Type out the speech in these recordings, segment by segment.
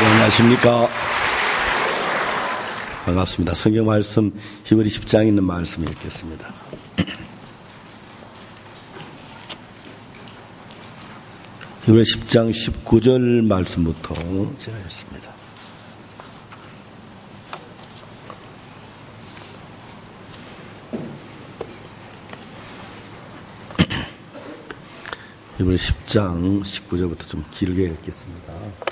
안녕하십니까. 반갑습니다. 성경 말씀 히브리 10장에 있는 말씀 읽겠습니다. 히브리 10장 19절 말씀부터 제가 읽습니다. 히브리 10장 19절부터 좀 길게 읽겠습니다.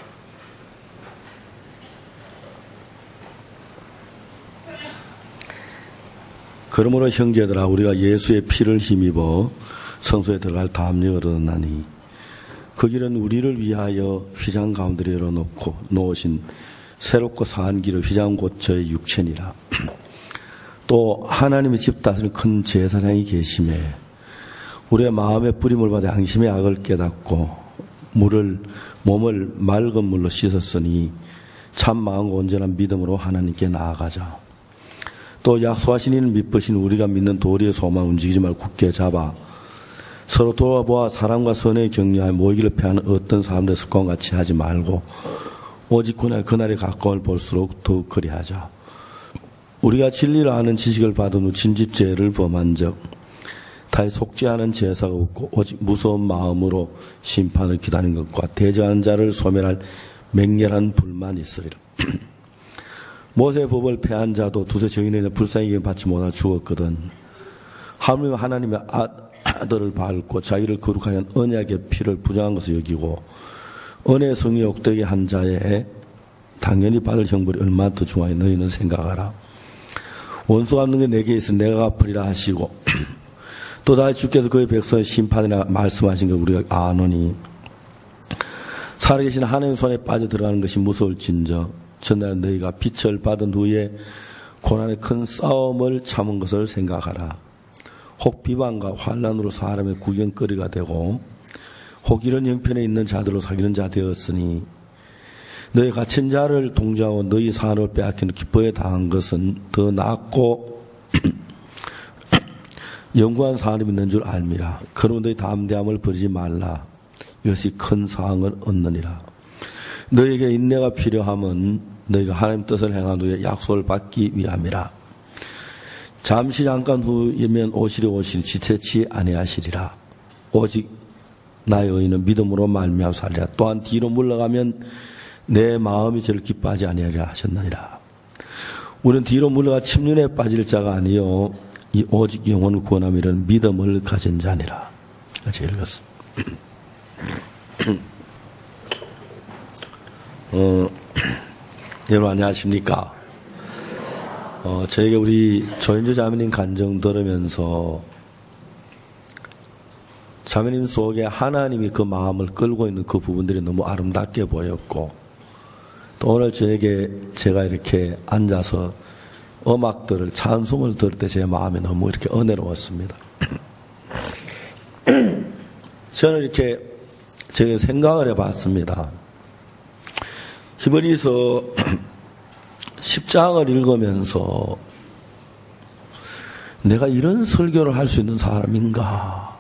그러므로 형제들아 우리가 예수의 피를 힘입어 성소에 들어갈 담력을 얻었나니 그 길은 우리를 위하여 휘장 가운데 열어놓고 놓으신 새롭고 사한 길의 휘장 고처의 육체니라. 또 하나님의 집 다스리는 큰 제사장이 계심에 우리의 마음의 뿌림을 받아 양심의 악을 깨닫고 몸을 맑은 물로 씻었으니 참 마음과 온전한 믿음으로 하나님께 나아가자. 또 약속하신 이를 믿으신 우리가 믿는 도리의 소망 움직이지 말고 굳게 잡아 서로 돌아보아 사랑과 선의 격려하여 모이기를 패하는 어떤 사람들의 습관과 같이 하지 말고 오직 그날의 가까움을 볼수록 더욱 그리하자. 우리가 진리를 아는 지식을 받은 후 진집죄를 범한 적 다시 속지 않은 제사가 없고 오직 무서운 마음으로 심판을 기다리는 것과 대적하는 자를 소멸할 맹렬한 불만이 있으리라. 모세의 법을 폐한 자도 두세 정인에게 불쌍히 받지 못하고 죽었거든. 하물며 하나님의 아들을 밟고 자기를 거룩하여 언약의 피를 부정한 것을 여기고 은혜의 성이 욕되게 한 자에 당연히 받을 형벌이 얼마나 더 중하여 너희는 생각하라. 원수 갚는 게 내게 있으니 내가 갚으리라 하시고 또 다시 주께서 그의 백성의 심판이라 말씀하신 걸 우리가 아노니 살아계신 하나님의 손에 빠져 들어가는 것이 무서울진저 전날 너희가 빛을 받은 후에 고난의 큰 싸움을 참은 것을 생각하라. 혹 비방과 환난으로 사람의 구경거리가 되고 혹 이런 형편에 있는 자들로 사귀는 자 되었으니 너희 갇힌 자를 동조하고 너희 산을 빼앗기는 기뻐에 당한 것은 더 낫고 영구한 사람이 있는 줄 알미라. 그러므로 너희 담대함을 버리지 말라. 이것이 큰 사항을 얻느니라. 너희에게 인내가 필요함은 너희가 하나님 뜻을 행한 후에 약속을 받기 위함이라. 잠시 잠깐 후이면 오시리 지체치 아니하시리라. 오직 나의 의인은 믿음으로 말미암아 살리라. 또한 뒤로 물러가면 내 마음이 저를 기뻐하지 아니하리라 하셨느니라. 우리는 뒤로 물러가 침륜에 빠질 자가 아니요 이 오직 영혼을 구원함 이런 믿음을 가진 자니라. 같이 읽었습니다. 여러분 안녕하십니까? 저에게 우리 조현주 자매님 간증 들으면서 자매님 속에 하나님이 그 마음을 끌고 있는 그 부분들이 너무 아름답게 보였고 또 오늘 저에게 제가 이렇게 앉아서 음악들을 찬송을 들을 때 제 마음이 너무 이렇게 은혜로웠습니다. 저는 이렇게 제가 생각을 해봤습니다. 히브리서 10장을 읽으면서 내가 이런 설교를 할 수 있는 사람인가?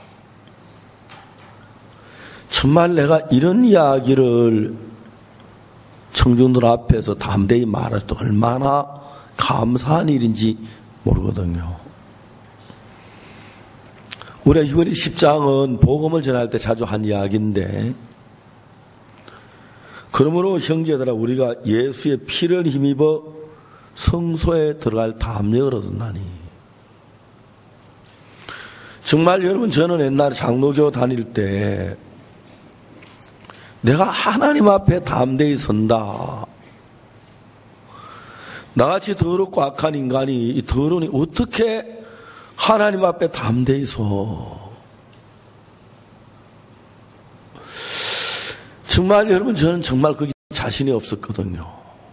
정말 내가 이런 이야기를 청중들 앞에서 담대히 말할 때 얼마나 감사한 일인지 모르거든요. 우리 히브리 10장은 복음을 전할 때 자주 한 이야기인데 그러므로 형제들아 우리가 예수의 피를 힘입어 성소에 들어갈 담력을 얻었나니. 정말 여러분 저는 옛날에 장로교 다닐 때 내가 하나님 앞에 담대히 선다. 나같이 더럽고 악한 인간이 이 더러우니 어떻게 하나님 앞에 담대히 서. 정말 여러분 저는 정말 그게 자신이 없었거든요.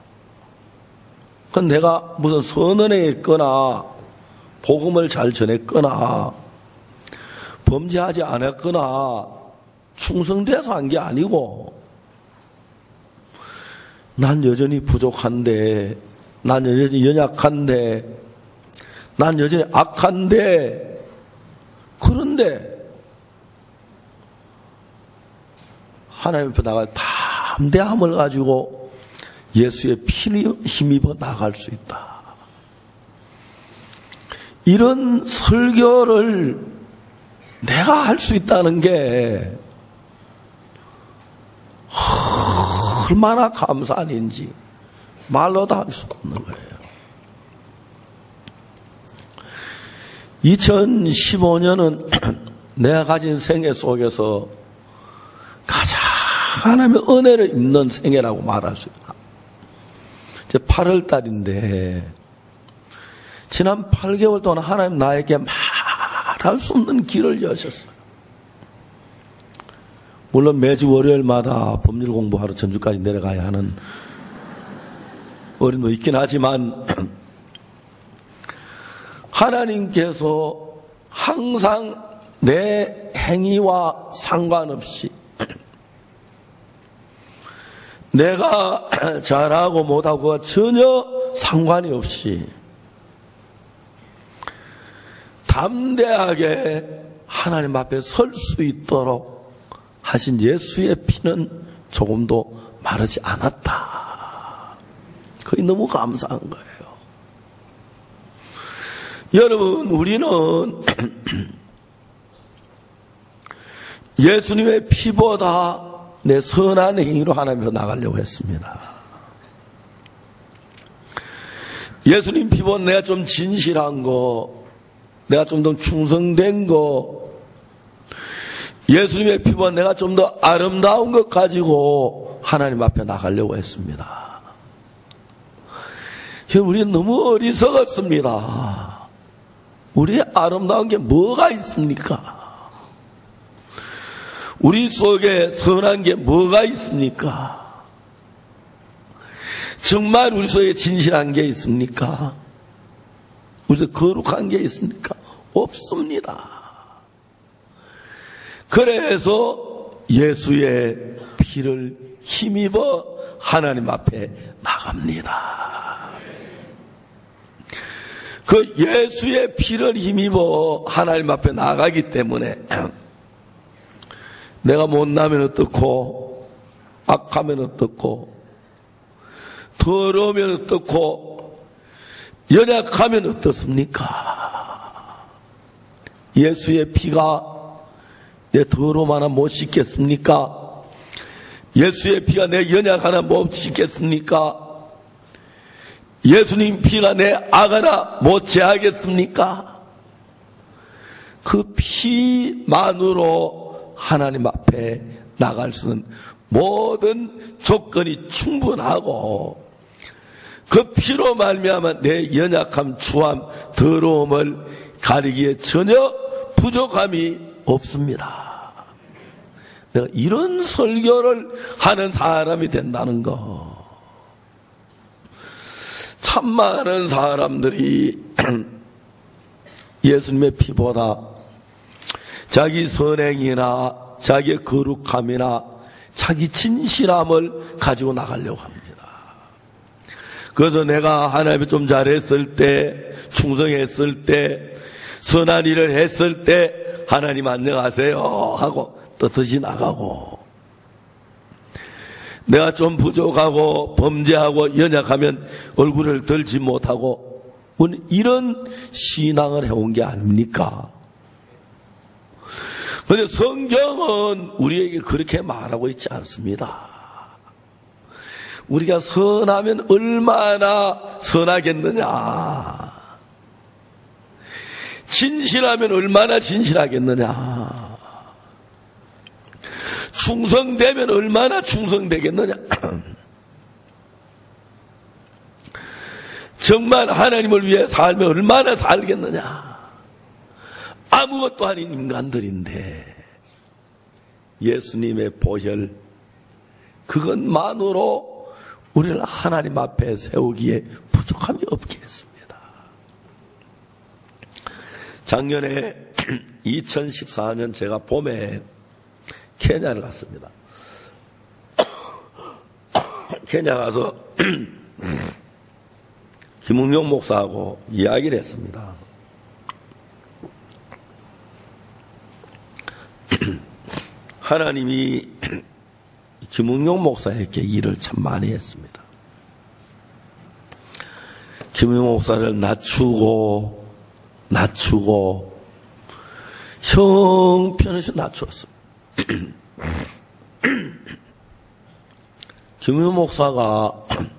그건 내가 무슨 선언했거나 복음을 잘 전했거나 범죄하지 않았거나 충성돼서 한 게 아니고 난 여전히 부족한데 난 여전히 연약한데 난 여전히 악한데 그런데 하나님 앞에 나갈 담대함을 가지고 예수의 피를 힘입어 나갈 수 있다. 이런 설교를 내가 할 수 있다는 게 얼마나 감사한 일인지 말로도 할 수 없는 거예요. 2015년은 내가 가진 생애 속에서 가장 하나님의 은혜를 입는 생애라고 말할 수 있다. 이제 8월 달인데 지난 8개월 동안 하나님 나에게 말할 수 없는 길을 여셨어요. 물론 매주 월요일마다 법률 공부하러 전주까지 내려가야 하는 어림도 있긴 하지만 하나님께서 항상 내 행위와 상관없이 내가 잘하고 못하고가 전혀 상관이 없이 담대하게 하나님 앞에 설 수 있도록 하신 예수의 피는 조금도 마르지 않았다. 그게 너무 감사한 거예요. 여러분, 우리는 예수님의 피보다 내 선한 행위로 하나님으로 나가려고 했습니다. 예수님 피보다 내가 좀 진실한 거, 내가 좀 더 충성된 거, 예수님의 피보다 내가 좀 더 아름다운 것 가지고 하나님 앞에 나가려고 했습니다. 우리는 너무 어리석었습니다. 우리의 아름다운 게 뭐가 있습니까? 우리 속에 선한 게 뭐가 있습니까? 정말 우리 속에 진실한 게 있습니까? 우리 속에 거룩한 게 있습니까? 없습니다. 그래서 예수의 피를 힘입어 하나님 앞에 나갑니다. 그 예수의 피를 힘입어 하나님 앞에 나가기 때문에 내가 못나면 어떻고, 악하면 어떻고, 더러우면 어떻고, 연약하면 어떻습니까? 예수의 피가 내 더러움 하나 못 씻겠습니까? 예수의 피가 내 연약 하나 못 씻겠습니까? 예수님 피가 내 악 하나 못 제하겠습니까? 그 피만으로 하나님 앞에 나갈 수 있는 모든 조건이 충분하고 그 피로 말미암아 내 연약함, 추함, 더러움을 가리기에 전혀 부족함이 없습니다. 내가 이런 설교를 하는 사람이 된다는 거. 참 많은 사람들이 예수님의 피보다 자기 선행이나 자기의 거룩함이나 자기 진실함을 가지고 나가려고 합니다. 그래서 내가 하나님을 좀 잘했을 때, 충성했을 때, 선한 일을 했을 때 하나님 안녕하세요 하고 떳떳이 나가고, 내가 좀 부족하고 범죄하고 연약하면 얼굴을 들지 못하고, 이런 신앙을 해온 게 아닙니까? 그런데 성경은 우리에게 그렇게 말하고 있지 않습니다. 우리가 선하면 얼마나 선하겠느냐, 진실하면 얼마나 진실하겠느냐, 충성되면 얼마나 충성되겠느냐, 정말 하나님을 위해 살면 얼마나 살겠느냐. 아무것도 아닌 인간들인데 예수님의 보혈, 그것만으로 우리를 하나님 앞에 세우기에 부족함이 없게 했습니다. 작년에 2014년 제가 봄에 케냐를 갔습니다. 케냐 가서 김웅용 목사하고 이야기를 했습니다. 하나님이 김웅용 목사에게 일을 참 많이 했습니다. 김용호 목사를 낮추고 형편에서 낮추었어. 김용호 목사가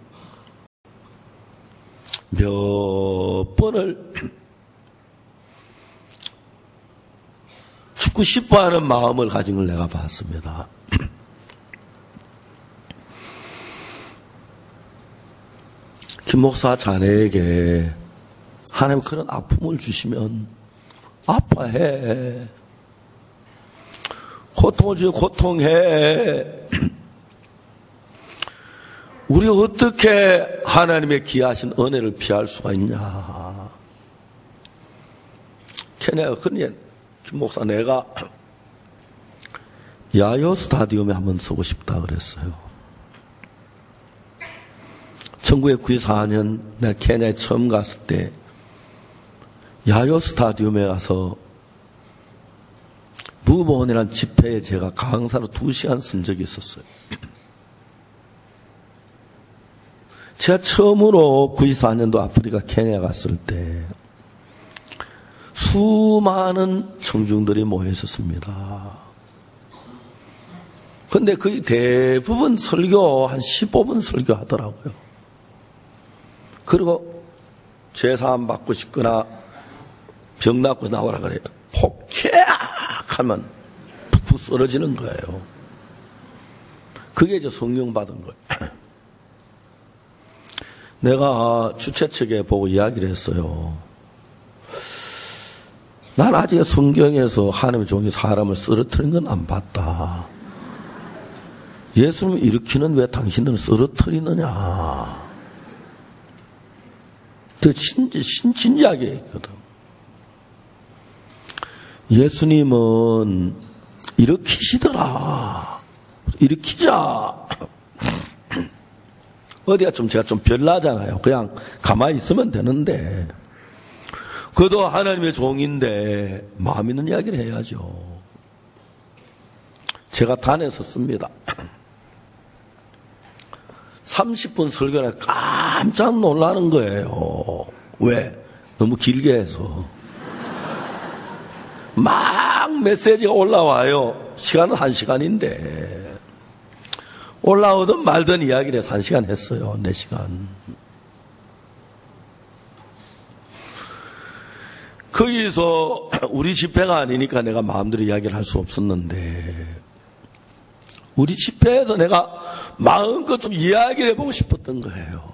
몇 번을 죽고 싶어하는 마음을 가진 걸 내가 봤습니다. 김 목사 자네에게 하나님 그런 아픔을 주시면 아파해. 고통을 주면 고통해. 우리 어떻게 하나님의 귀하신 은혜를 피할 수가 있냐. 걔네가 그러니 김 목사 내가 야요 스타디움에 한번 서고 싶다 그랬어요. 1994년 내가 케냐에 처음 갔을 때 야요 스타디움에 가서 무브온이라는 집회에 제가 강사로 2시간 쓴 적이 있었어요. 제가 처음으로 94년도 아프리카 케냐 갔을 때 수많은 청중들이 모여 있었습니다. 그런데 거의 대부분 설교 한 15분 설교하더라고요. 그리고 죄사함 받고 싶거나 병 낫고 나오라 그래요. 폭해악 하면 푹푹 쓰러지는 거예요. 그게 이제 성령 받은 거예요. 내가 주최 측에 보고 이야기를 했어요. 난 아직 성경에서 하나님의 종이 사람을 쓰러뜨린 건 안 봤다. 예수님을 일으키는 왜 당신들은 쓰러뜨리느냐. 더 진지하게 했거든. 예수님은 일으키시더라. 일으키자. 어디가 제가 좀 별나잖아요. 그냥 가만히 있으면 되는데. 그도 하나님의 종인데 마음 있는 이야기를 해야죠. 제가 단에 섰습니다. 30분 설교를 깜짝 놀라는 거예요. 왜? 너무 길게 해서. 막 메시지가 올라와요. 시간은 1시간인데. 올라오든 말든 이야기를 해서 1시간 했어요. 4시간. 거기서 우리 집회가 아니니까 내가 마음대로 이야기를 할 수 없었는데 우리 집회에서 내가 마음껏 좀 이야기를 해보고 싶었던 거예요.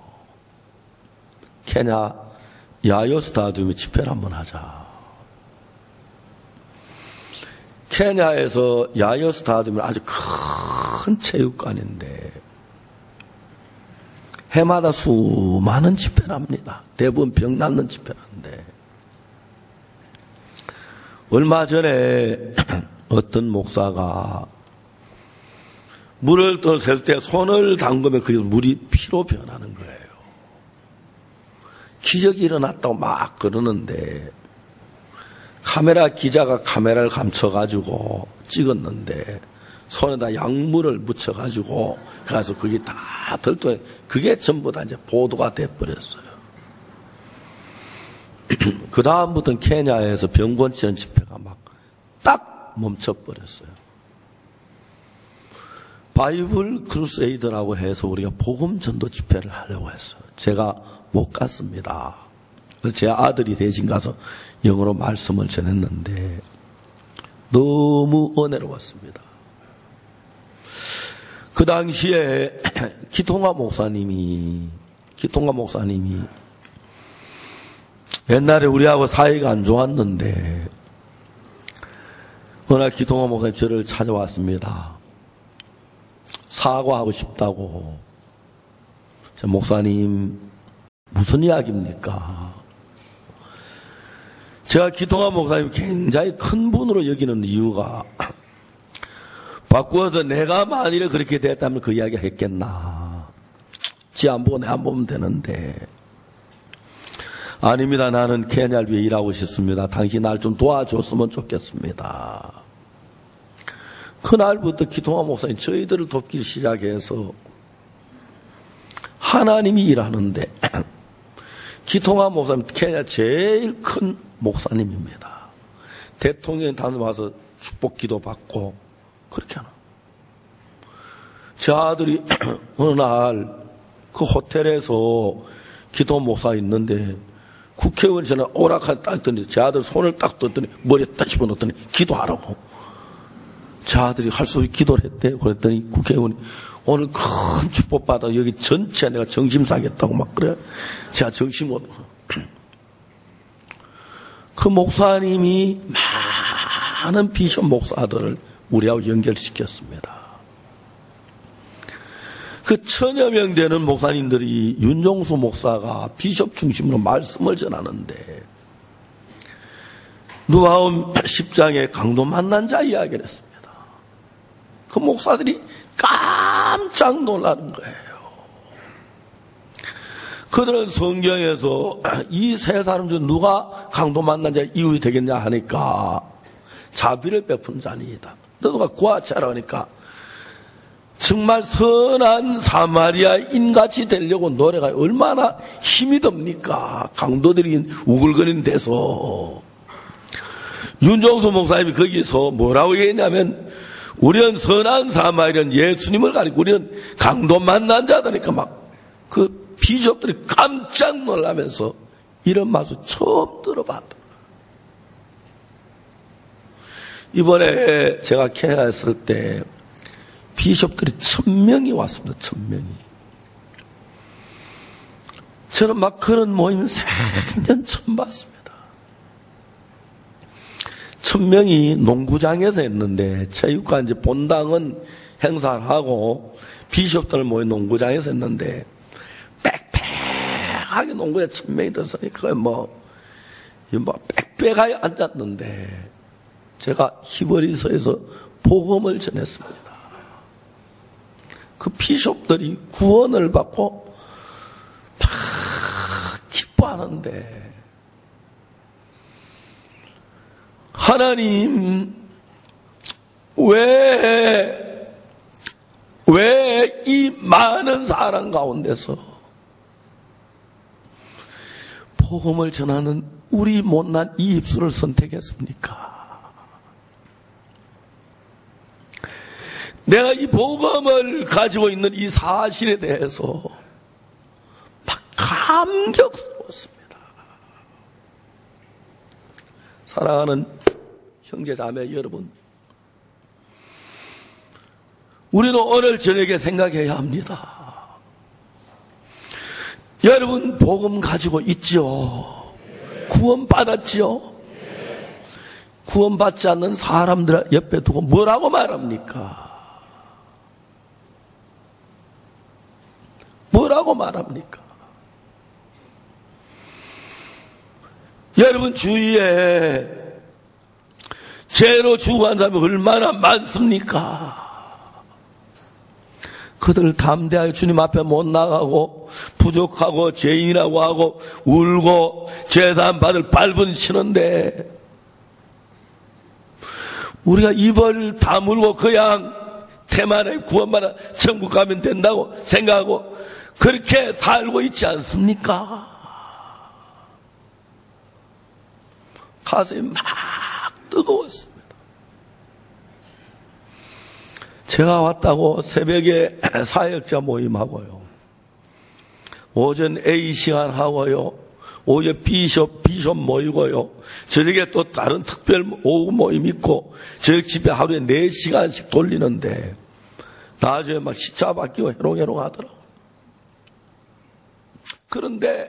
케냐 야요 스타디움에 집회를 한번 하자. 케냐에서 야요 스타디움은 아주 큰 체육관인데 해마다 수많은 집회를 합니다. 대부분 병 낫는 집회를 하는데 얼마 전에 어떤 목사가 물을 떠서 때 손을 담그면 그게 물이 피로 변하는 거예요. 기적이 일어났다고 막 그러는데 카메라 기자가 카메라를 감춰가지고 찍었는데 손에다 약물을 묻혀가지고 그래서 그게 다 들떠 그게 전부 다 이제 보도가 돼버렸어요. 그 다음부터는 케냐에서 병권 치는 집회가 막 딱 멈춰버렸어요. 바이블 크루세이더라고 해서 우리가 복음 전도 집회를 하려고 했어요. 제가 못 갔습니다. 그래서 제 아들이 대신 가서 영어로 말씀을 전했는데 너무 은혜로웠습니다. 그 당시에 기통가 목사님이 옛날에 우리하고 사이가 안 좋았는데 어느 날 기통가 목사님 저를 찾아왔습니다. 사과하고 싶다고. 목사님 무슨 이야기입니까? 제가 기통가 목사님 굉장히 큰 분으로 여기는 이유가 바꾸어서 내가 만일에 그렇게 됐다면 그 이야기 했겠나. 지 안 보고 내 안 보면 되는데. 아닙니다. 나는 케냐를 위해 일하고 싶습니다. 당신 날 좀 도와줬으면 좋겠습니다. 그날부터 기통가 목사님 저희들을 돕기 시작해서 하나님이 일하는데 기통아 목사님, 케냐 제일 큰 목사님입니다. 대통령이 다녀와서 축복 기도 받고 그렇게 하나. 제 아들이 어느 날 그 호텔에서 기도 목사 있는데 국회의원이 전화 오락하게 딱 했더니 제 아들 손을 딱 떴더니 머리에 딱 집어넣었더니 기도하라고. 제 아들이 할 수 없이 기도를 했대요. 그랬더니 국회의원이 오늘 큰 축복 받아 여기 전체 내가 정심 사겠다고 막 그래. 제가 정심 못. 그 목사님이 많은 비숍 목사들을 우리하고 연결시켰습니다. 그 1000여 명 되는 목사님들이 윤종수 목사가 비숍 중심으로 말씀을 전하는데 누가복음 10장에 강도 만난 자 이야기를 했습니다. 그 목사들이 깜짝 놀라는 거예요. 그들은 성경에서 이 세 사람 중 누가 강도 만난 자의 이웃이 되겠냐 하니까 자비를 베푼 자니이다. 너가 구하자라 하니까 정말 선한 사마리아인같이 되려고 노래가 얼마나 힘이 듭니까? 강도들이 우글거리는 데서. 윤종수 목사님이 거기서 뭐라고 얘기했냐면 우리는 선한 사마리아인 예수님을 가리고 우리는 강도 만난 자들이니까 막 그 비숍들이 깜짝 놀라면서 이런 말씀 처음 들어봤다. 이번에 제가 케냐에 있을 때 비숍들이 1000명이 왔습니다. 1000명이. 저는 막 그런 모임 생전 처음 봤습니다. 1000명이 농구장에서 했는데 체육관 이제 본당은 행사를 하고 비숍들 모인 농구장에서 했는데 빽빽하게 농구에 1000명이 들었으니까 빽빽하게 앉았는데 제가 히브리서에서 복음을 전했습니다. 그 비숍들이 구원을 받고 막 기뻐하는데 하나님 왜 이 많은 사람 가운데서 복음을 전하는 우리 못난 이 입술을 선택했습니까? 내가 이 복음을 가지고 있는 이 사실에 대해서 막 감격스러웠습니다. 사랑하는 형제자매 여러분, 우리도 오늘 저녁에 생각해야 합니다. 여러분 복음 가지고 있지요? 구원 받았지요? 구원 받지 않는 사람들 옆에 두고 뭐라고 말합니까? 뭐라고 말합니까? 여러분 주위에 죄로 죽어간 사람이 얼마나 많습니까? 그들 담대하게 주님 앞에 못 나가고 부족하고 죄인이라고 하고 울고 죄사함 받을 발버둥 치는데 우리가 입을 다물고 그냥 대만에 구원받아 천국 가면 된다고 생각하고 그렇게 살고 있지 않습니까? 가슴이 막 뜨거웠습니다. 제가 왔다고 새벽에 사역자 모임하고요, 오전 A 시간 하고요, 오후에 비숍 모이고요, 저녁에 또 다른 특별 오후 모임 있고 저녁 집에 하루에 4시간씩 돌리는데 나중에 막 시차 바뀌고 해롱해롱 하더라고요. 그런데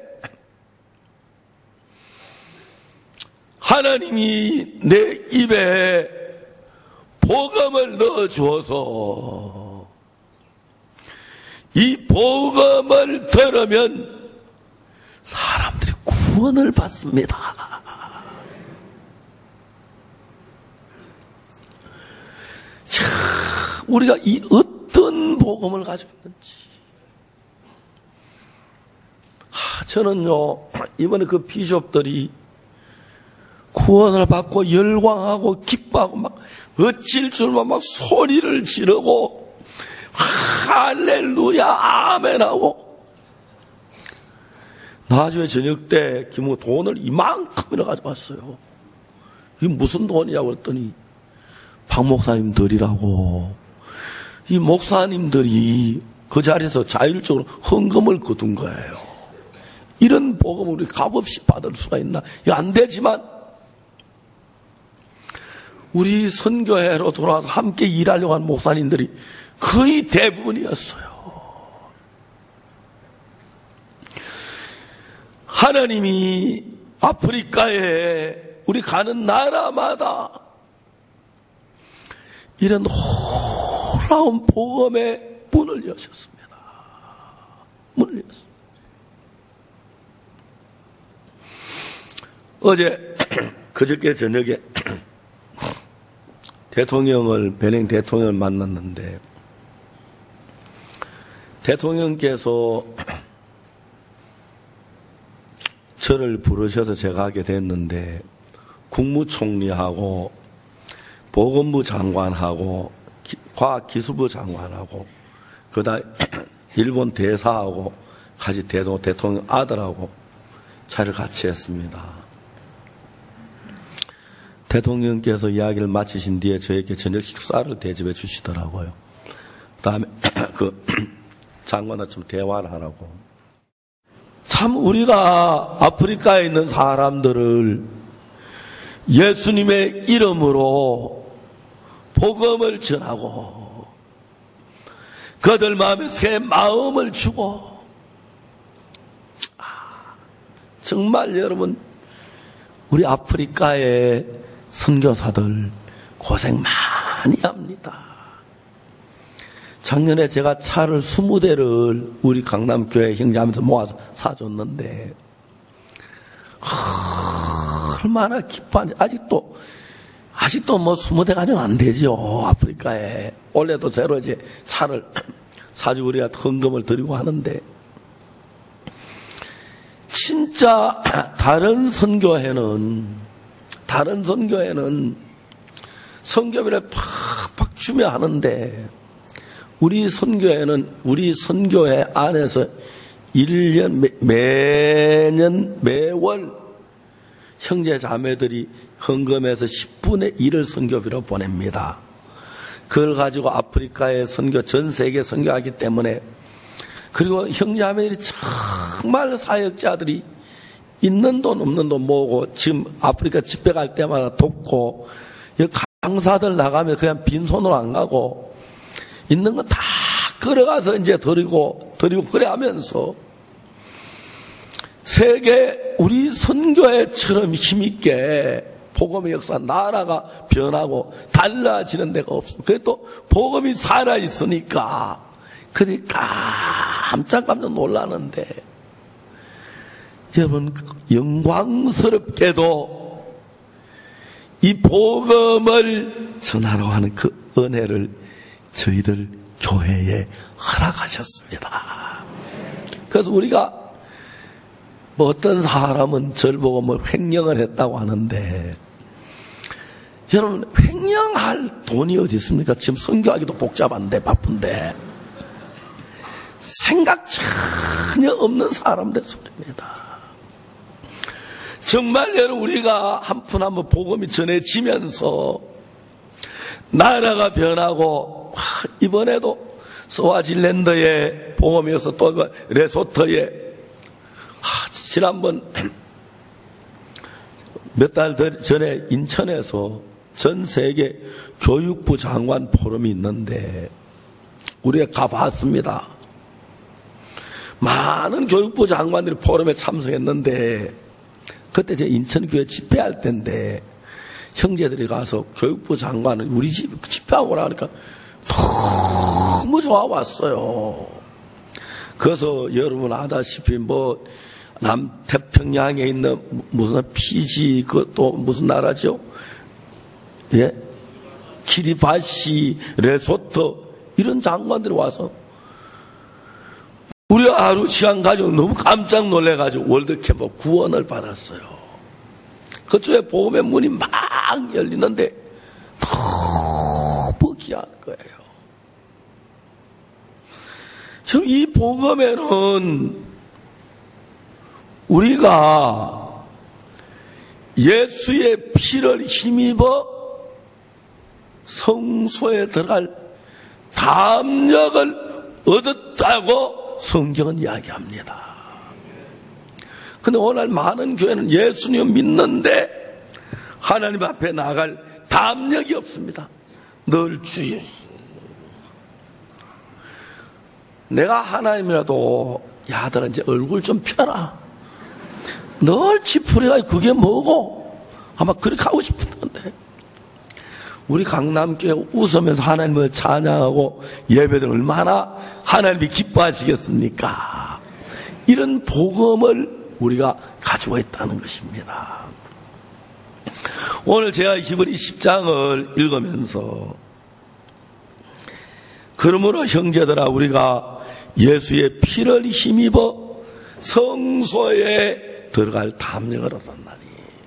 하나님이 내 입에 복음을 넣어주어서 이 복음을 들으면 사람들이 구원을 받습니다. 자, 우리가 이 어떤 복음을 가지고 있는지. 저는요, 이번에 그 비숍들이 구원을 받고 열광하고 기뻐하고 막 어찔 줄만 막 소리를 지르고 할렐루야 아멘하고 나중에 저녁 때 김모 돈을 이만큼이나 가져왔어요. 이게 무슨 돈이냐고 그랬더니 박 목사님들이라고. 이 목사님들이 그 자리에서 자율적으로 헌금을 거둔 거예요. 이런 복음을 우리 값없이 받을 수가 있나? 이거 안 되지만 우리 선교회로 돌아와서 함께 일하려고 하는 목사님들이 거의 대부분이었어요. 하나님이 아프리카에 우리 가는 나라마다 이런 놀라운 복음의 문을 여셨습니다. 문을 여셨습니다. 어제 그저께 저녁에 베닝 대통령을 만났는데 대통령께서 저를 부르셔서 제가 하게 됐는데 국무총리하고 보건부 장관하고 과학기술부 장관하고 그다음 일본 대사하고 같이 대통령 아들하고 차를 같이 했습니다. 대통령께서 이야기를 마치신 뒤에 저에게 저녁 식사를 대접해 주시더라고요. 그다음에 그 장관과 좀 대화를 하라고. 참 우리가 아프리카에 있는 사람들을 예수님의 이름으로 복음을 전하고 그들 마음에 새 마음을 주고 정말 여러분 우리 아프리카의 선교사들 고생 많이 합니다. 작년에 제가 차를 20대를 우리 강남교회 형제하면서 모아서 사줬는데 얼마나 기뻐한지 아직도 뭐 20대 가지고는 안 되죠. 아프리카에 올해도 새로 이제 차를 사주고 우리가 헌금을 드리고 하는데 진짜 다른 선교회는 선교비를 팍팍 주며 하는데 우리 선교회 안에서 1년 매월 형제 자매들이 헌금해서 10분의 1을 선교비로 보냅니다. 그걸 가지고 아프리카에 전 세계 선교하기 때문에 그리고 형제 자매들이 정말 사역자들이 있는 돈 없는 돈 모으고 지금 아프리카 집회 갈 때마다 돕고 강사들 나가면 그냥 빈손으로 안 가고 있는 건 다 걸어가서 이제 드리고 그래 하면서 세계 우리 선교회처럼 힘있게 복음의 역사 나라가 변하고 달라지는 데가 없습니다. 그게 또 복음이 살아있으니까 그들이 깜짝 놀라는데 여러분 영광스럽게도 이 복음을 전하러 하는 그 은혜를 저희들 교회에 허락하셨습니다. 그래서 우리가 뭐 어떤 사람은 절 보고 뭐 횡령을 했다고 하는데 여러분 횡령할 돈이 어디 있습니까? 지금 선교하기도 복잡한데 바쁜데 생각 전혀 없는 사람들 소리입니다. 정말 여러분 우리가 한 푼 한 푼 복음이 전해지면서 나라가 변하고 이번에도 스와질랜드에 복음이어서 또 레소토에 지난번 몇 달 전에 인천에서 전 세계 교육부 장관 포럼이 있는데 우리가 가봤습니다. 많은 교육부 장관들이 포럼에 참석했는데 그때 제가 인천교회 집회할 때인데 형제들이 가서 교육부 장관을 우리 집 집회하고 오라니까 너무 좋아 왔어요. 그래서 여러분 아다시피 뭐 남태평양에 있는 무슨 피지 그것도 무슨 나라죠? 예? 키리바시, 레소토 이런 장관들이 와서 우리가 하루 시간 가지고 너무 깜짝 놀래가지고 월드캠프 구원을 받았어요. 그쪽에 복음의 문이 막 열리는데 너무 귀한 거예요. 이 복음에는 우리가 예수의 피를 힘입어 성소에 들어갈 담력을 얻었다고 성경은 이야기합니다. 근데 오늘 많은 교회는 예수님 믿는데 하나님 앞에 나갈 담력이 없습니다. 늘 주여. 내가 하나님이라도 야, 아들아 이제 얼굴 좀 펴라. 늘 지푸리가 그게 뭐고? 아마 그렇게 하고 싶은데 우리 강남교회 웃으면서 하나님을 찬양하고 예배를 얼마나 하나님이 기뻐하시겠습니까? 이런 복음을 우리가 가지고 있다는 것입니다. 오늘 제가 히브리 10장을 읽으면서 그러므로 형제들아 우리가 예수의 피를 힘입어 성소에 들어갈 담력을 얻었나니.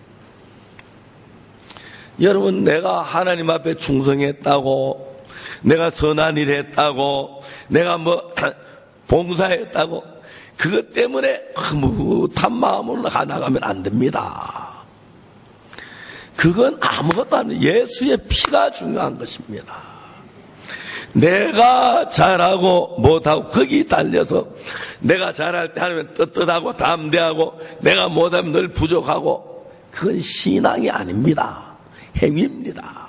여러분, 내가 하나님 앞에 충성했다고, 내가 선한 일 했다고, 내가 봉사했다고, 그것 때문에 흐뭇한 마음으로 나가면 안 됩니다. 그건 아무것도 아니에요. 예수의 피가 중요한 것입니다. 내가 잘하고 못하고 거기 달려서 내가 잘할 때 하면 떳떳하고 담대하고 내가 못하면 늘 부족하고 그건 신앙이 아닙니다. 행위입니다.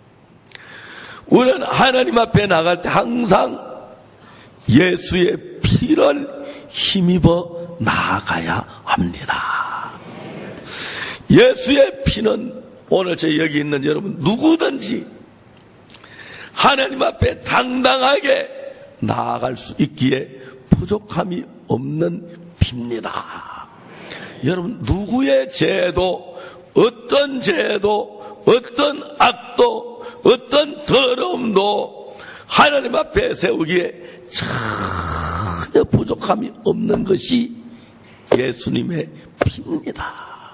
우리는 하나님 앞에 나갈 때 항상 예수의 피를 힘입어 나아가야 합니다. 예수의 피는 오늘 저 여기 있는 여러분 누구든지 하나님 앞에 당당하게 나아갈 수 있기에 부족함이 없는 피입니다. 여러분 누구의 죄도 어떤 죄도 어떤 악도 어떤 더러움도 하나님 앞에 세우기에 전혀 부족함이 없는 것이 예수님의 피입니다.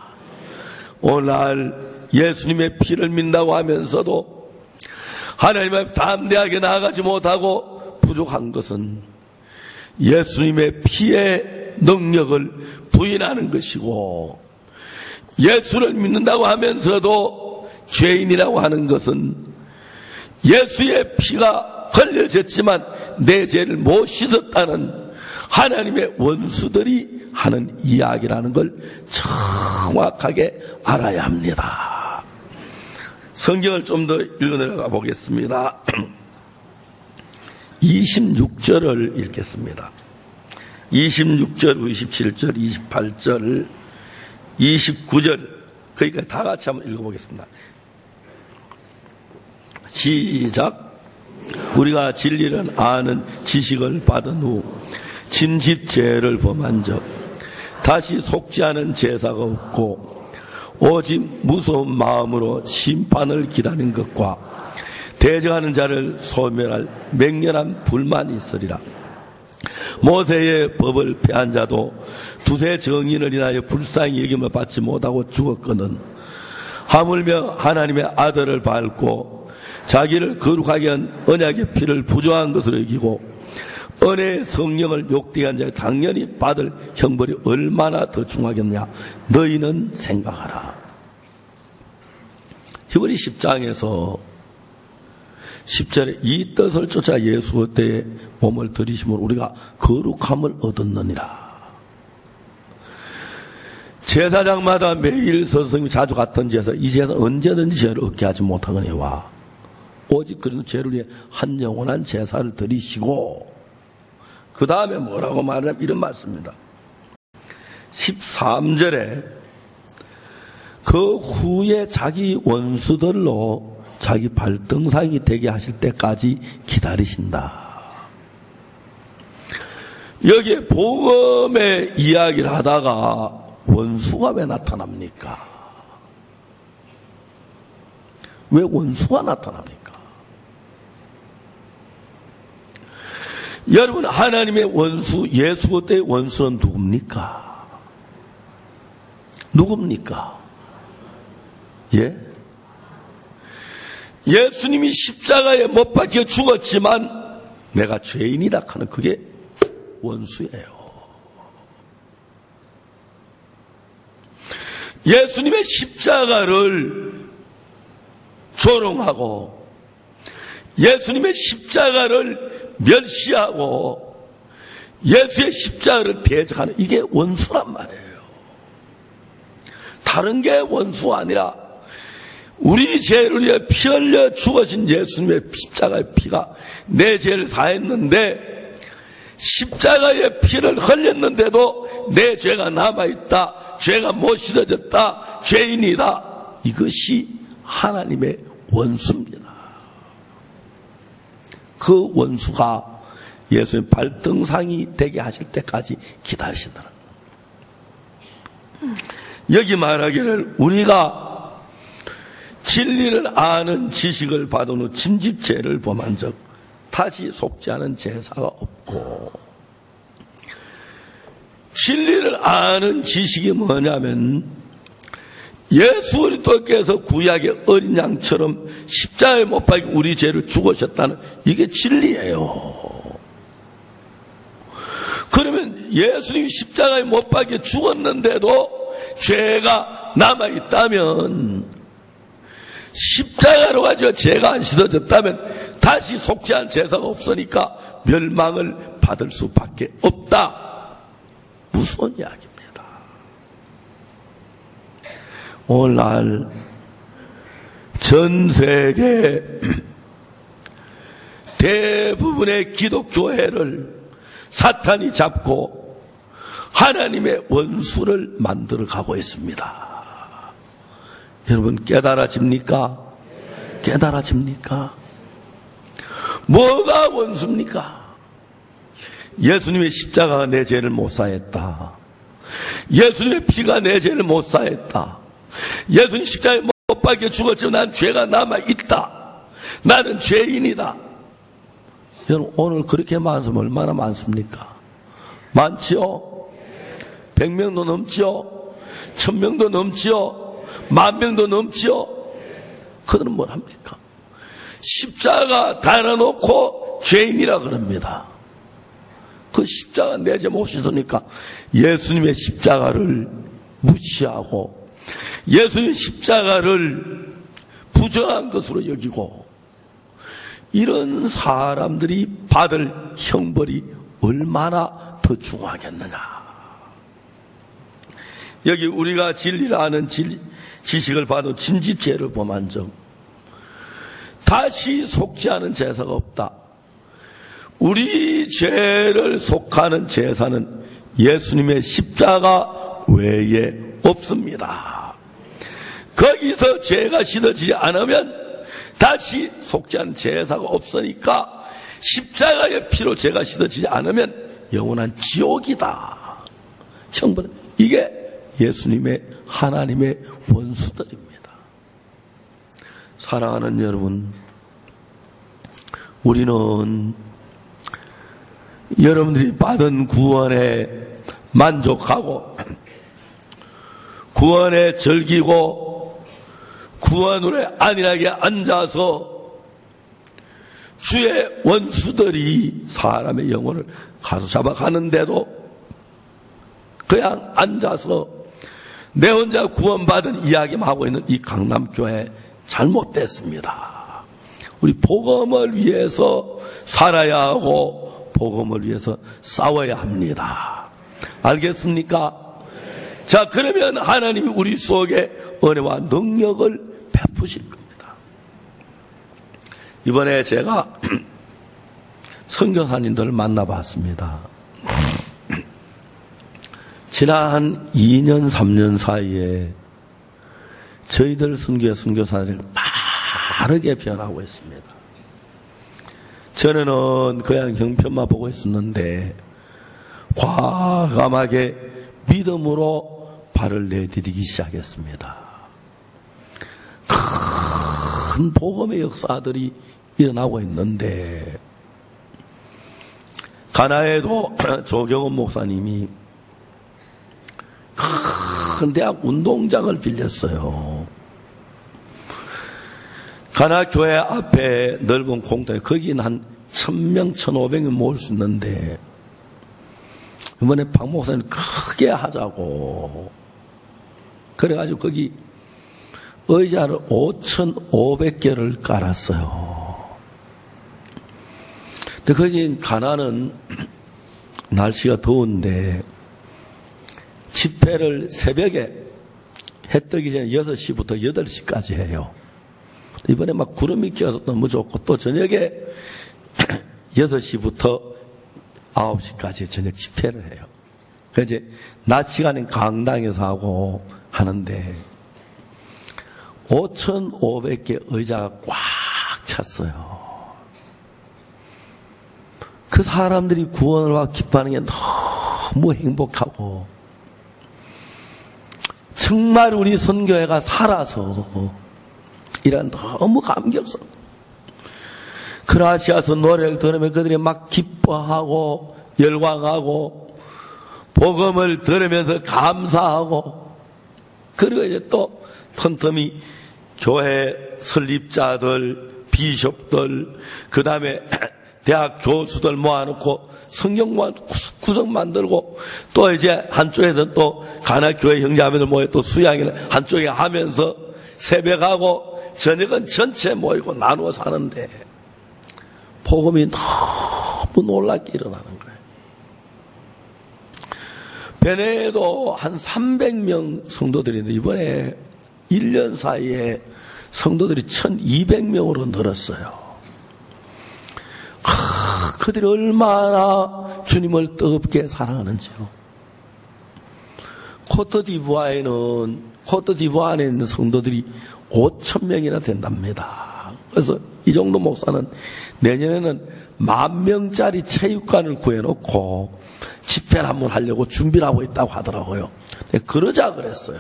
오늘 예수님의 피를 믿는다고 하면서도 하나님 앞에 담대하게 나아가지 못하고 부족한 것은 예수님의 피의 능력을 부인하는 것이고, 예수를 믿는다고 하면서도 죄인이라고 하는 것은 예수의 피가 흘려졌지만 내 죄를 못 씻었다는 하나님의 원수들이 하는 이야기라는 걸 정확하게 알아야 합니다. 성경을 좀 더 읽어 내려가 보겠습니다. 26절을 읽겠습니다. 26절, 27절, 28절, 29절 거기까지 다 같이 한번 읽어보겠습니다. 시작. 우리가 진리를 아는 지식을 받은 후 진집 죄를 범한 적 다시 속지 않은 제사가 없고 오직 무서운 마음으로 심판을 기다리는 것과 대적하는 자를 소멸할 맹렬한 불만이 있으리라. 모세의 법을 폐한 자도 두세 정인을 인하여 불쌍히 여김을 받지 못하고 죽었거든 하물며 하나님의 아들을 밟고 자기를 거룩하게 한 언약의 피를 부정한 것으로 여기고 은혜의 성령을 욕되게 한 자가 당연히 받을 형벌이 얼마나 더 중하겠느냐 너희는 생각하라. 히브리 10장에서 10절에 이 뜻을 쫓아 예수 그때의 몸을 들이심으로 우리가 거룩함을 얻었느니라. 제사장마다 매일 선생님이 자주 갔던 제사, 이 제사 언제든지 죄를 얻게 하지 못하거니와 오직 그런 죄를 위해 한 영원한 제사를 드리시고, 그 다음에 뭐라고 말하냐면 이런 말씀입니다. 13절에 그 후에 자기 원수들로 자기 발등상이 되게 하실 때까지 기다리신다. 여기에 복음의 이야기를 하다가 원수가 왜 나타납니까? 왜 원수가 나타납니까? 여러분, 하나님의 원수, 예수 그때의 원수는 누굽니까? 누굽니까? 예? 예수님이 십자가에 못 박혀 죽었지만 내가 죄인이다 하는 그게 원수예요. 예수님의 십자가를 조롱하고 예수님의 십자가를 멸시하고 예수의 십자가를 대적하는 이게 원수란 말이에요. 다른 게 원수가 아니라 우리 죄를 위해 피 흘려 죽으신 예수님의 십자가의 피가 내 죄를 사했는데 십자가의 피를 흘렸는데도 내 죄가 남아있다. 죄가 못 씻어졌다. 죄인이다. 이것이 하나님의 원수입니다. 그 원수가 예수님 발등상이 되게 하실 때까지 기다리신다는 거예요. 여기 말하기를 우리가 진리를 아는 지식을 받은 후 진집죄를 범한 적 다시 속지 않은 제사가 없고, 진리를 아는 지식이 뭐냐면 예수 그리스도께서 구약의 어린 양처럼 십자가에 못 박혀 우리 죄를 죽으셨다는 이게 진리예요. 그러면 예수님이 십자가에 못 박혀 죽었는데도 죄가 남아있다면, 십자가로 가지고 죄가 안 씻어졌다면 다시 속지 않은 제사가 없으니까 멸망을 받을 수밖에 없다. 무서운 이야기입니다. 오늘날 전 세계 대부분의 기독교회를 사탄이 잡고 하나님의 원수를 만들어 가고 있습니다. 여러분 깨달아집니까? 깨달아집니까? 뭐가 원수입니까? 예수님의 십자가가 내 죄를 못 사했다. 예수님의 피가 내 죄를 못 사했다. 예수님 십자가에 못 박혀 죽었지만 난 죄가 남아있다. 나는 죄인이다. 여러분 오늘 그렇게 많으면 얼마나 많습니까? 많지요? 100명도 넘지요? 1000명도 넘지요? 10,000명도 넘지요? 그들은 뭘 합니까? 십자가 달아놓고 죄인이라 그럽니다. 그 십자가 내 죄 못 씻으니까 예수님의 십자가를 무시하고 예수님의 십자가를 부정한 것으로 여기고, 이런 사람들이 받을 형벌이 얼마나 더 중하겠느냐. 여기 우리가 진리를 아는 지식을 받은 진지죄를 범한 점, 다시 속지 않은 제사가 없다. 우리 죄를 속하는 제사는 예수님의 십자가 외에 없습니다. 거기서 죄가 씻어지지 않으면 다시 속지 않은 제사가 없으니까 십자가의 피로 죄가 씻어지지 않으면 영원한 지옥이다. 형벌. 이게 예수님의 하나님의 원수들입니다. 사랑하는 여러분, 우리는 여러분들이 받은 구원에 만족하고 구원에 즐기고 구원으로 안일하게 앉아서 주의 원수들이 사람의 영혼을 가로잡아 가는데도 그냥 앉아서 내 혼자 구원받은 이야기만 하고 있는 이 강남교회 잘못됐습니다. 우리 복음을 위해서 살아야 하고 복음을 위해서 싸워야 합니다. 알겠습니까? 자, 그러면 하나님이 우리 속에 은혜와 능력을 베푸실 겁니다. 이번에 제가 선교사님들을 만나봤습니다. 지난 2년 3년 사이에 저희들 선교사들이 빠르게 변하고 있습니다. 전에는 그냥 형편만 보고 있었는데 과감하게 믿음으로 발을 내디디기 시작했습니다. 큰 복음의 역사들이 일어나고 있는데, 가나에도 조경원 목사님이 큰 대학 운동장을 빌렸어요. 가나 교회 앞에 넓은 공터에 거기는 한 1,000명, 1,500명 모을 수 있는데 이번에 박 목사님 크게 하자고 그래가지고 거기 의자를 5,500개를 깔았어요. 근데 거기 가나는 날씨가 더운데 집회를 새벽에 해 뜨기 전에 6시부터 8시까지 해요. 이번에 막 구름이 껴서 너무 좋고 또 저녁에 6시부터 9시까지 저녁 집회를 해요. 그래서 이제 낮 시간엔 강당에서 하고 하는데 5,500개 의자가 꽉 찼어요. 그 사람들이 구원을 받고 기뻐하는 게 너무 행복하고 정말 우리 선교회가 살아서 이런 너무 감격스러워. 크로아티아서 노래를 들으면 그들이 막 기뻐하고 열광하고 복음을 들으면서 감사하고 그리고 이제 또 틈틈이 교회 설립자들, 비숍들, 그 다음에 대학 교수들 모아놓고 성경 구성 만들고 또 이제 한쪽에서는 또 가나교회 형제자매들 모여 또 수양회를 한쪽에 하면서 새벽하고 저녁은 전체 모이고 나누어 사는데 복음이 너무 놀랍게 일어나는 거예요. 베네에도 한 300명 성도들이 있는데 이번에 1년 사이에 성도들이 1,200명으로 늘었어요. 그들이 얼마나 주님을 뜨겁게 사랑하는지요. 코트디부아르에 있는 성도들이 5,000명이나 된답니다. 그래서 이 정도 목사는 내년에는 10,000명짜리 체육관을 구해놓고 집회를 한번 하려고 준비를 하고 있다고 하더라고요. 그러자 그랬어요.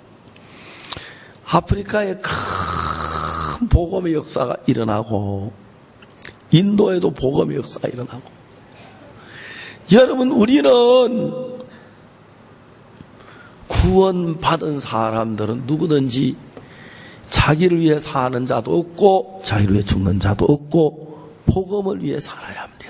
아프리카에 큰 복음의 역사가 일어나고 인도에도 복음의 역사가 일어나고 여러분 우리는 구원받은 사람들은 누구든지 자기를 위해 사는 자도 없고 자기를 위해 죽는 자도 없고 복음을 위해 살아야 합니다.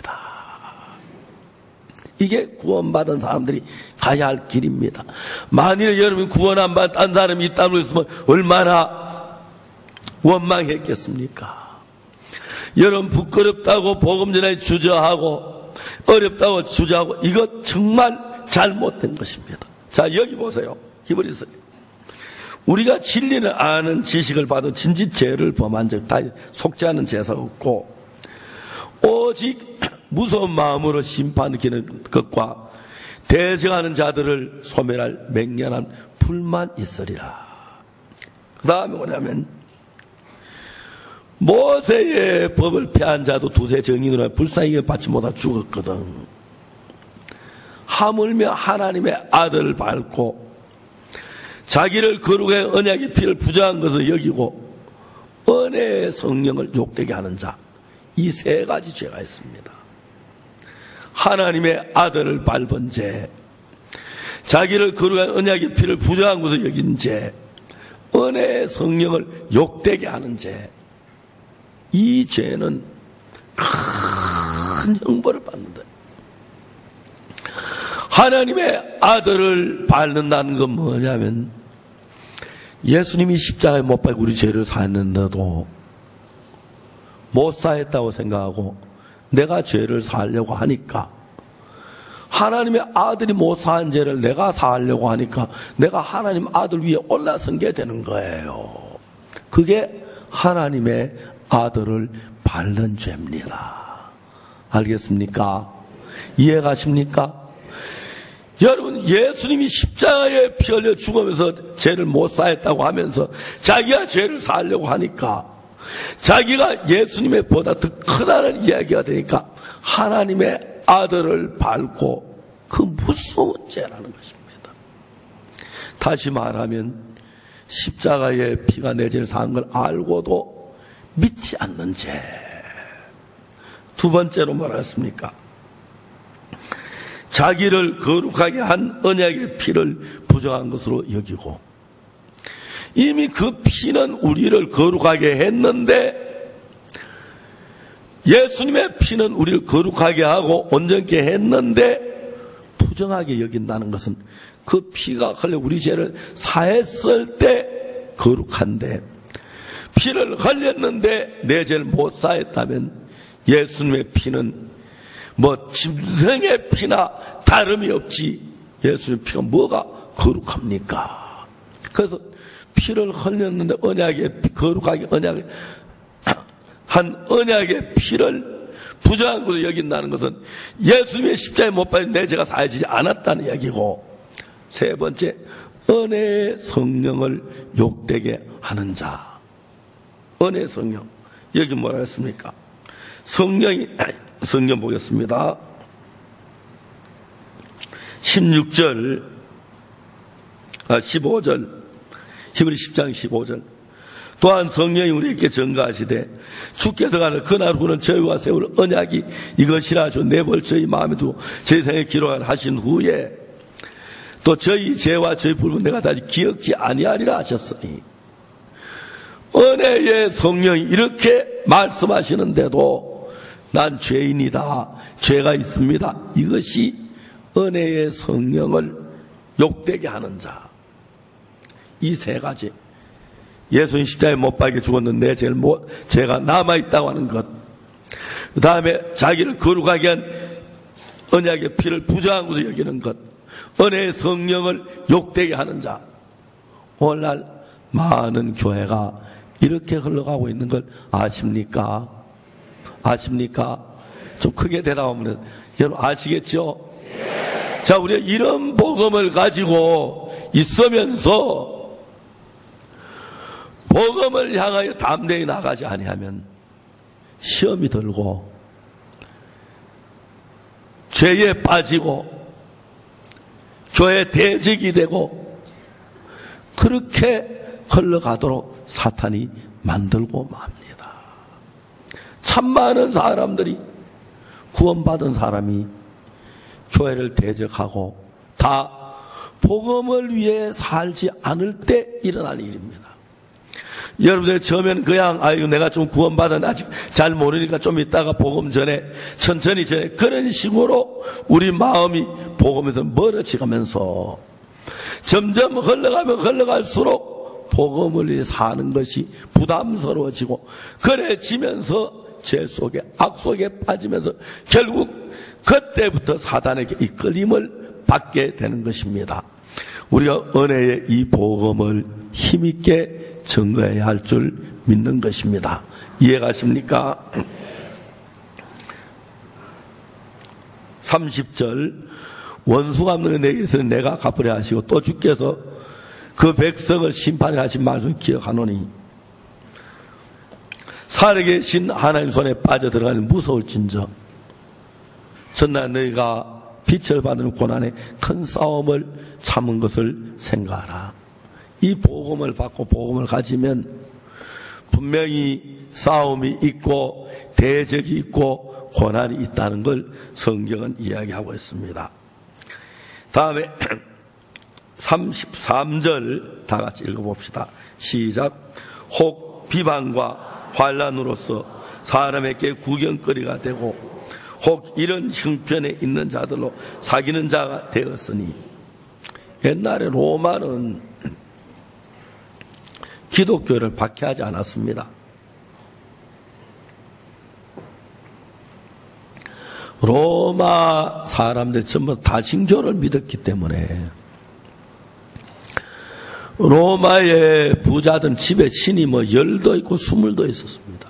이게 구원받은 사람들이 가야 할 길입니다. 만일에 여러분 구원 안 받은 사람이 있다고 했으면 얼마나 원망했겠습니까? 여러분 부끄럽다고 복음 전에 주저하고 어렵다고 주저하고 이거 정말 잘못된 것입니다. 자 여기 보세요. 히브리서 우리가 진리를 아는 지식을 받은 진짓 죄를 범한 적 다 속지 않은 제사가 없고 오직 무서운 마음으로 심판하는 것과 대적하는 자들을 소멸할 맹렬한 불만 있으리라. 그 다음에 뭐냐면 모세의 법을 폐한 자도 두세 정인으로 불쌍히 받지 못하고 죽었거든. 하물며 하나님의 아들을 밟고 자기를 거룩의 언약의 피를 부정한 것을 여기고 은혜의 성령을 욕되게 하는 자, 이 세 가지 죄가 있습니다. 하나님의 아들을 밟은 죄, 자기를 거룩한 언약의 피를 부정한 것을 여긴 죄, 은혜의 성령을 욕되게 하는 죄, 이 죄는 큰 형벌을 받는다. 하나님의 아들을 밟는다는 건 뭐냐면 예수님이 십자가에 못 박혀 우리 죄를 사했는데도 못 사했다고 생각하고 내가 죄를 사하려고 하니까 하나님의 아들이 못 사한 죄를 내가 사하려고 하니까 내가 하나님 아들 위에 올라선 게 되는 거예요. 그게 하나님의 아들을 밟는 죄입니다. 알겠습니까? 이해가십니까? 여러분 예수님이 십자가에 피 흘려 죽으면서 죄를 못 사했다고 하면서 자기가 죄를 사하려고 하니까 자기가 예수님의 보다 더 크다는 이야기가 되니까 하나님의 아들을 밟고 그 무서운 죄라는 것입니다. 다시 말하면 십자가의 피가 내 죄를 사한 걸 알고도 믿지 않는 죄. 두 번째로 뭐라 했습니까? 자기를 거룩하게 한 언약의 피를 부정한 것으로 여기고 이미 그 피는 우리를 거룩하게 했는데 예수님의 피는 우리를 거룩하게 하고 온전케 했는데 부정하게 여긴다는 것은 그 피가 흘려 우리 죄를 사했을 때 거룩한데, 피를 흘렸는데 내 죄를 못 사했다면 예수님의 피는 뭐 짐승의 피나 다름이 없지, 예수님의 피가 뭐가 거룩합니까? 그래서 피를 흘렸는데 언약의 거룩하게 한 언약의 피를 부정한 것으로 여긴다는 것은 예수님의 십자가에 못 박혀 내 죄가 사해지지 않았다는 얘기고, 세 번째, 은혜의 성령을 욕되게 하는 자. 은혜의 성령. 여기 뭐라 했습니까? 성령 보겠습니다. 15절, 히브리 10장 15절. 또한 성령이 우리에게 증거하시되 주께서 가는 그날 후는 저희와 세울 언약이 이것이라 하시고 내벌 저희 마음에 두고 저희 생에 기록하신 후에 또 저희 죄와 저희 불문 내가 다시 기억지 아니하리라 하셨으니, 은혜의 성령이 이렇게 말씀하시는데도 난 죄인이다, 죄가 있습니다, 이것이 은혜의 성령을 욕되게 하는 자. 이 세 가지, 예수님 십자가에 못 박혀 죽었는데 죄가 남아있다고 하는 것, 그 다음에 자기를 거룩하게 한 언약의 피를 부정한 것으로 여기는 것, 은혜의 성령을 욕되게 하는 자. 오늘날 많은 교회가 이렇게 흘러가고 있는 걸 아십니까? 아십니까? 좀 크게 대답하면, 여러분 아시겠죠? 네. 자, 우리가 이런 복음을 가지고 있으면서 복음을 향하여 담대히 나가지 아니하면 시험이 들고 죄에 빠지고 교회 대적이 되고 그렇게 흘러가도록 사탄이 만들고 맙니다. 참 많은 사람들이, 구원받은 사람이 교회를 대적하고 다 복음을 위해 살지 않을 때 일어날 일입니다. 여러분들 처음에는 그냥 아이고 내가 좀 구원받은 아직 잘 모르니까 좀 이따가 복음 전에 천천히 전에 그런 식으로 우리 마음이 복음에서 멀어지면서 점점 흘러가면 흘러갈수록 복음을 위해 사는 것이 부담스러워지고 그래지면서 죄 속에 악 속에 빠지면서 결국 그때부터 사단에게 이끌림을 받게 되는 것입니다. 우리가 은혜의 이 복음을 힘있게 증거해야 할 줄 믿는 것입니다. 이해가십니까? 30절, 원수 갚는 내게서는 내가 갚으려 하시고 또 주께서 그 백성을 심판을 하신 말씀을 기억하노니 살아계신 하나님 손에 빠져들어가는 무서울진저 전날 너희가 빛을 받는 고난에 큰 싸움을 참은 것을 생각하라. 이 복음을 받고 복음을 가지면 분명히 싸움이 있고 대적이 있고 고난이 있다는 걸 성경은 이야기하고 있습니다. 다음에 33절 다 같이 읽어봅시다. 시작. 혹 비방과 환난으로서 사람에게 구경거리가 되고 혹 이런 형편에 있는 자들로 사귀는 자가 되었으니, 옛날에 로마는 기독교를 박해하지 않았습니다. 로마 사람들 전부 다신교를 믿었기 때문에 로마의 부자들 집에 신이 열도 있고 스물도 있었습니다.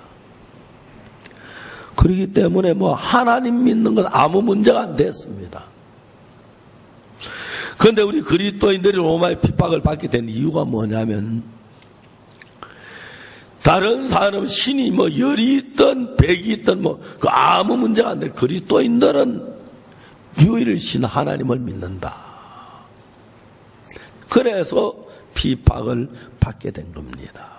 그렇기 때문에 하나님 믿는 건 아무 문제가 안 됐습니다. 그런데 우리 그리스도인들이 로마의 핍박을 받게 된 이유가 뭐냐면, 다른 사람 신이 열이 있든 백이 있든 그 아무 문제가 안 돼. 그리스도인들은 유일신 하나님을 믿는다. 그래서 핍박을 받게 된 겁니다.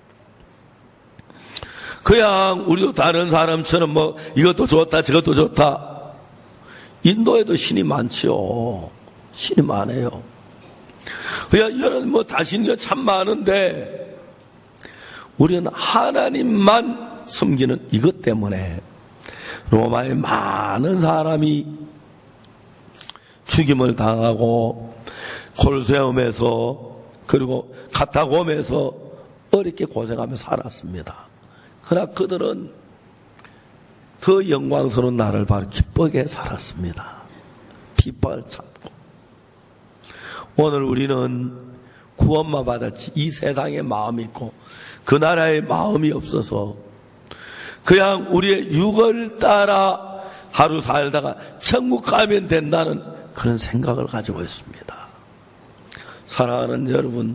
그냥 우리도 다른 사람처럼 이것도 좋다 저것도 좋다. 인도에도 신이 많지요. 신이 많아요. 그냥 여러 다신교 참 많은데 우리는 하나님만 섬기는 이것 때문에 로마의 많은 사람이 죽임을 당하고 콜세움에서 그리고 카타콤에서 어렵게 고생하며 살았습니다. 그러나 그들은 더 영광스러운 날을 바로 기쁘게 살았습니다. 핍박을 참고. 오늘 우리는 구원만 받았지 이 세상의 마음이 있고 그 나라의 마음이 없어서 그냥 우리의 육을 따라 하루 살다가 천국 가면 된다는 그런 생각을 가지고 있습니다. 사랑하는 여러분,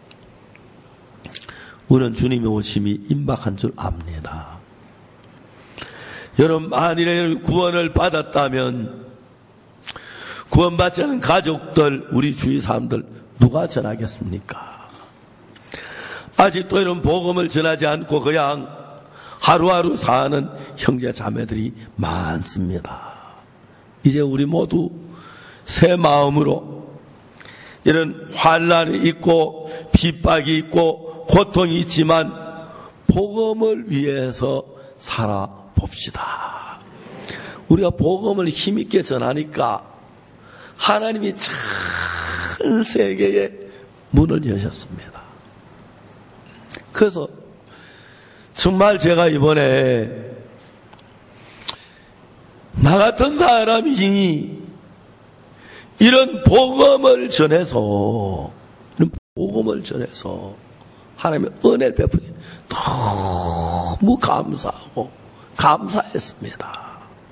우리는 주님의 오심이 임박한 줄 압니다. 여러분, 만일에 구원을 받았다면 구원받지 않은 가족들, 우리 주위 사람들 누가 전하겠습니까? 아직도 이런 복음을 전하지 않고 그냥 하루하루 사는 형제 자매들이 많습니다. 이제 우리 모두 새 마음으로 이런 환난이 있고 핍박이 있고 고통이 있지만 복음을 위해서 살아봅시다. 우리가 복음을 힘있게 전하니까 하나님이 전 세계에 문을 여셨습니다. 그래서 정말 제가 이번에 나 같은 사람이 이런 복음을 전해서 하나님의 은혜를 베푸니 너무 감사하고 감사했습니다.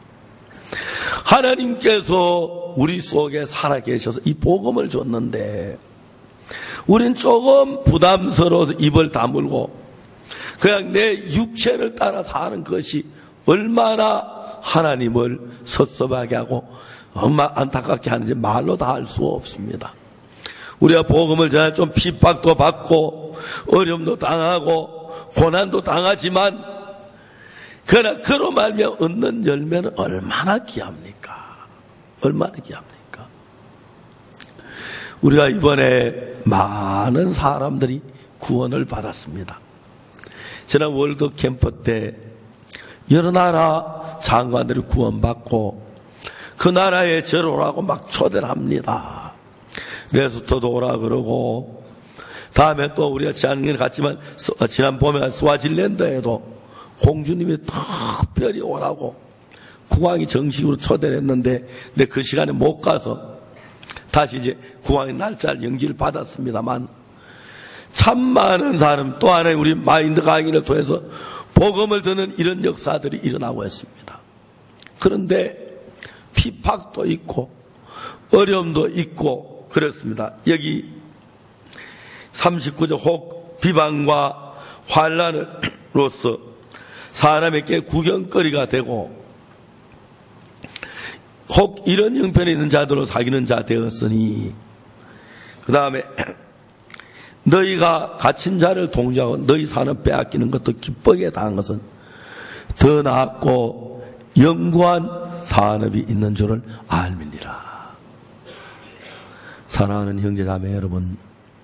하나님께서 우리 속에 살아계셔서 이 복음을 줬는데 우린 조금 부담스러워서 입을 다물고 그냥 내 육체를 따라 사는 것이 얼마나 하나님을 섭섭하게 하고 얼마나 안타깝게 하는지 말로 다 할 수 없습니다. 우리가 복음을 전해 좀 핍박도 받고 어려움도 당하고 고난도 당하지만 그러나 그로 말미암아 얻는 열매는 얼마나 귀합니까? 얼마나 귀합니까? 우리가 이번에 많은 사람들이 구원을 받았습니다. 지난 월드 캠프 때 여러 나라 장관들이 구원받고 그 나라에 저로라고 막 초대를 합니다. 레소토도 오라 그러고 다음에 또 우리가 지난번에 갔지만 지난 봄에 스와질랜드에도 공주님이 특별히 오라고 국왕이 정식으로 초대를 했는데 근데 그 시간에 못 가서 다시 이제 국왕의 날짜를 연기를 받았습니다만 참 많은 사람 또 하나의 우리 마인드 강의를 통해서 복음을 듣는 이런 역사들이 일어나고 있습니다. 그런데 핍박도 있고 어려움도 있고 그렇습니다. 여기 39절 혹 비방과 환난으로서 사람에게 구경거리가 되고 혹 이런 형편에 있는 자들로 사귀는 자 되었으니 그 다음에 너희가 갇힌 자를 동조하고 너희 산을 빼앗기는 것도 기쁘게 당한 것은 더 낫고 영구한 산업이 있는 줄을 알미니라. 사랑하는 형제자매 여러분,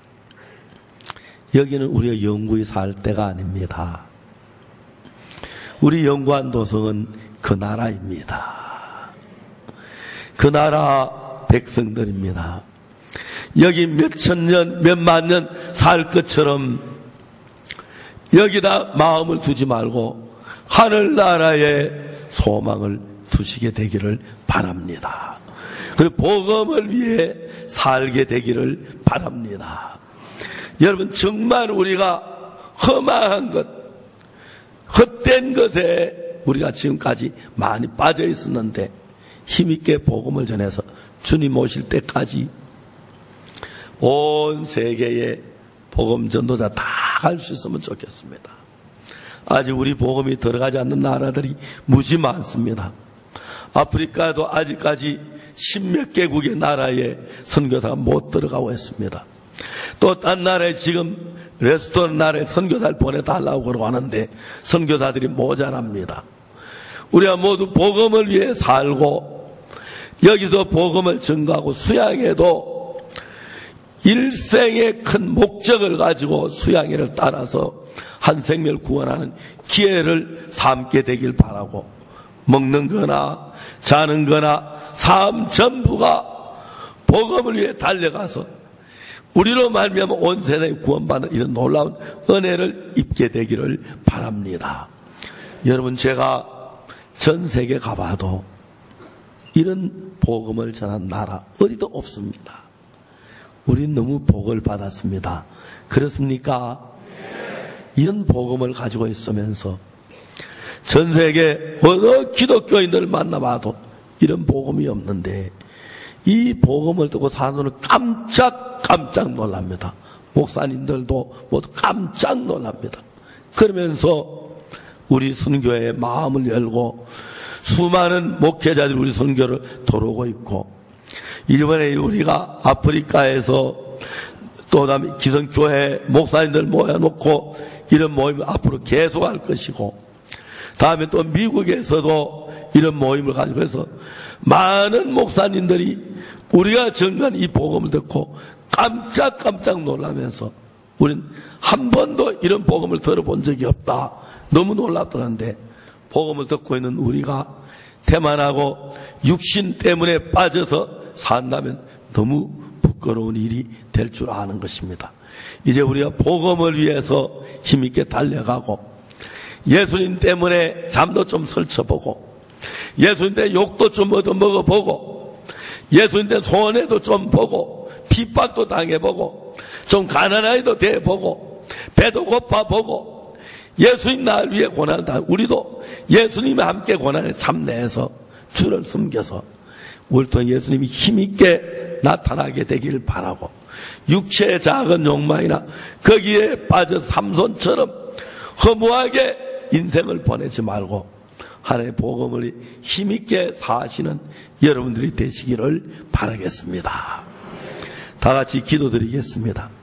여기는 우리가 영구히 살 때가 아닙니다. 우리 영구한 도성은 그 나라입니다. 그 나라 백성들입니다. 여기 몇천 년, 몇만 년 살 것처럼 여기다 마음을 두지 말고 하늘나라에 소망을 두시게 되기를 바랍니다. 그리고 복음을 위해 살게 되기를 바랍니다. 여러분, 정말 우리가 험한 것, 헛된 것에 우리가 지금까지 많이 빠져 있었는데 힘있게 복음을 전해서 주님 오실 때까지 온 세계에 복음 전도자 다 갈 수 있으면 좋겠습니다. 아직 우리 복음이 들어가지 않는 나라들이 무지 많습니다. 아프리카도 아직까지 10몇 개국의 나라에 선교사가 못 들어가고 있습니다. 또 딴 나라에 지금 레스토랑 나라에 선교사를 보내달라고 그러고 하는데 선교사들이 모자랍니다. 우리가 모두 복음을 위해 살고 여기서 복음을 전가하고 수양회도 일생의 큰 목적을 가지고 수양회를 따라서 한 생명을 구원하는 기회를 삼게 되길 바라고 먹는 거나 자는 거나 삶 전부가 복음을 위해 달려가서 우리로 말미암아 온 세상에 구원받는 이런 놀라운 은혜를 입게 되기를 바랍니다. 여러분, 제가 전 세계 가봐도 이런 복음을 전한 나라 어디도 없습니다. 우린 너무 복을 받았습니다. 그렇습니까? 이런 복음을 가지고 있으면서 전 세계 어느 기독교인들을 만나봐도 이런 복음이 없는데 이 복음을 듣고 사도는 깜짝 놀랍니다. 목사님들도 모두 깜짝 놀랍니다. 그러면서 우리 선교의 마음을 열고 수많은 목회자들이 우리 선교를 도우고 있고, 이번에 우리가 아프리카에서 또 다음에 기성교회 목사님들 모여놓고 이런 모임을 앞으로 계속할 것이고, 다음에 또 미국에서도 이런 모임을 가지고 해서 많은 목사님들이 우리가 전한 이 복음을 듣고 깜짝 놀라면서 우린 한 번도 이런 복음을 들어본 적이 없다, 너무 놀랍더란데, 복음을 듣고 있는 우리가 태만하고 육신 때문에 빠져서 산다면 너무 부끄러운 일이 될 줄 아는 것입니다. 이제 우리가 복음을 위해서 힘있게 달려가고, 예수님 때문에 잠도 좀 설쳐보고, 예수님 때문에 욕도 좀 얻어 먹어보고, 예수님 때문에 손해도 좀 보고, 핍박도 당해보고, 좀 가난하게도 돼보고, 배도 고파보고, 예수님 날 위해 고난을 당, 우리도 예수님과 함께 고난에 참내해서 주를 섬겨서 우리 또 예수님이 힘있게 나타나게 되기를 바라고, 육체의 작은 욕망이나 거기에 빠져 삼손처럼 허무하게 인생을 보내지 말고 하나님의 복음을 힘있게 사시는 여러분들이 되시기를 바라겠습니다. 다 같이 기도드리겠습니다.